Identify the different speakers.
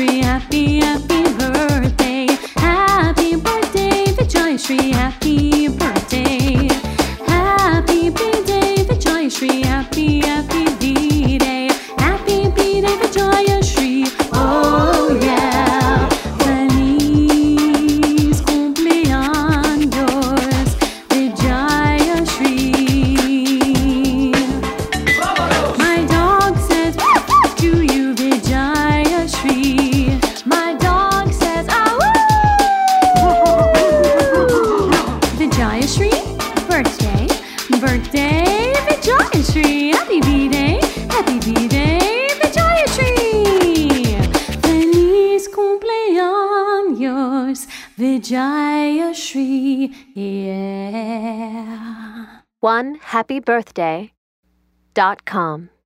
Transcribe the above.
Speaker 1: Vijayashree, happy, happy birthday. Happy birthday, Vijayashree, happy birthday. Happy B-Day, Vijayashree, happy, happy B-Day. Happy B-Day, Vijayashree, oh yeah. Feliz cumpleaños, Vijayashree. My dog says to you, Vijayashree. My dog says, ah woo! Vijayashree, birthday, birthday, Vijayashree. Happy B-Day, Vijayashree. Feliz cumpleaños, Vijayashree, yeah.
Speaker 2: OneHappyBirthday.com